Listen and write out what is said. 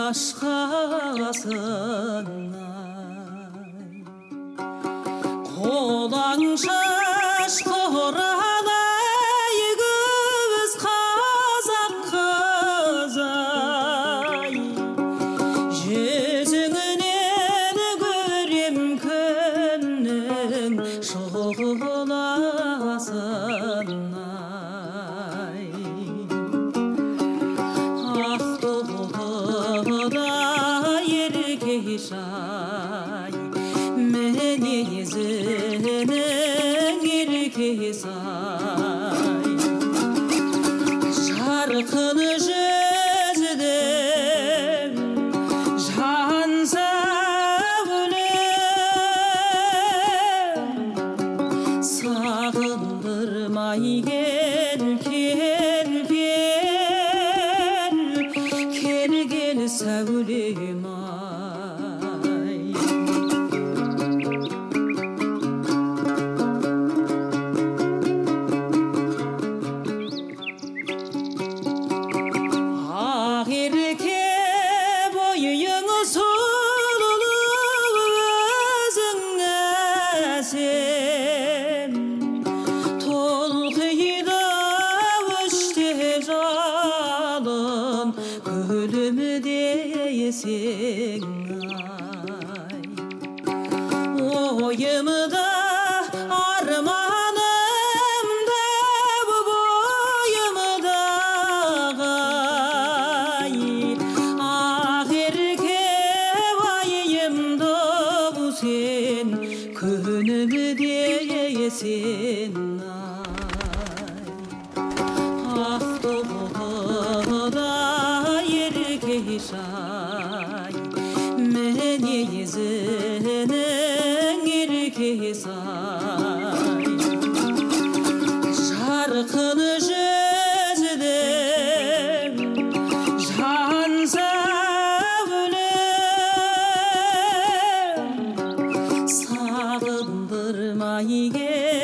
ашқасың қолаң шашқыралай көз қазақ қызай жүзіңнен көрем күннің шұғыласын ақтоғыда еркешай мінезінің еркесай жарқын жүздің жан сәулем сағындырмай кел сәулем ай ақ ерке бойың сұлу өзің әсем толқиды өште жалын гүлімде есең ай ойымда арманымда бойымдағы ай ақ ерке байымды сен күнімде есен ай ақтоғыда еркешай мінезінің еркесай жарқын жүздің жан сәулем сағындырмай